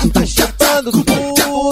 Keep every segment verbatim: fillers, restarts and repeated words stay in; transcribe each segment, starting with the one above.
tá chupando tudo,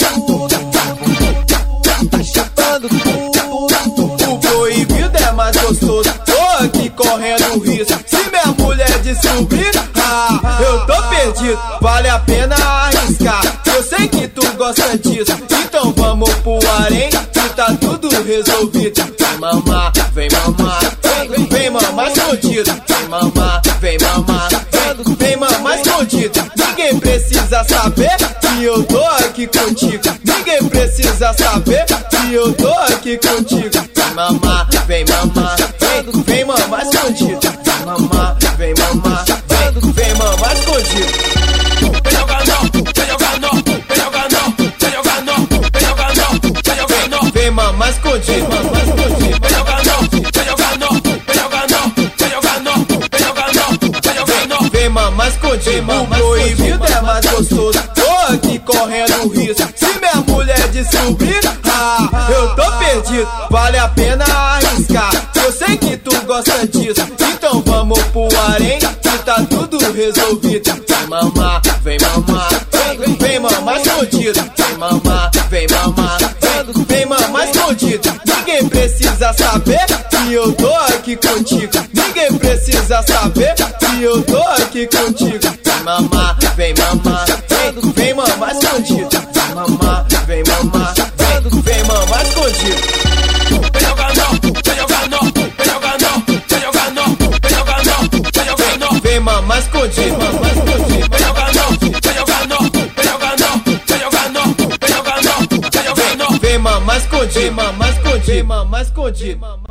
tá chupando tudo. O proibido é mais gostoso, tô aqui correndo risco. Se minha mulher descobrir, ah, eu tô perdido. Vale a pena arriscar, eu sei que tu gosta disso. Então vamos pro harém, que tá tudo resolvido. Vem mamar, vem mamar, vem, vem mamar escondido. Vem mamar, vem mamar, vem, vem mamar escondido. Ninguém precisa saber que eu tô aqui contigo. Ninguém precisa saber que eu tô aqui contigo. Vem mamar, vem mamar, vem, vem mamar escondido. Vem mamar, vem mamar, vem, vem mamar escondido. Vem jogar nó, vem jogar nó, vem jogar nó, vem jogar nó, vem jogar nó, vem jogar nó. Vem mamar escondido, mamar escondido. Vem jogar nó, vem jogar nó, vem jogar nó, vem jogar nó, vem jogar nó, vem jogar nó. Vem mamar escondido, o proibido é mais gostoso. Tô aqui correndo risco. Se minha mulher descobrir, ah, eu tô perdido. Vale a pena arriscar, eu sei que tu gosta disso. Então vamos pro harém, que tá tudo resolvido. Vem mamar, vem mamar, vem, vem mamar escondido. Vem mamar, vem mamar, vem, vem mamar escondido. Ninguém precisa saber que eu tô aqui contigo. Ninguém precisa saber que eu tô aqui contigo. Vem mamar, vem mamar, vem, vem mamar escondido. Vem mamar, vem mamar, vem, vem mamar escondido. Vem jogar nó, vem jogar nó, vem jogar nó, vem jogar nó, vem jogar nó, vem jogar nó. Vem mamar escondido, mamar escondido. Vem jogar nó, vem jogar nó, vem jogar nó, vem jogar nó, vem jogar nó, vem jogar nó. Vem mamar escondido, mamar escondido, mamar escondido.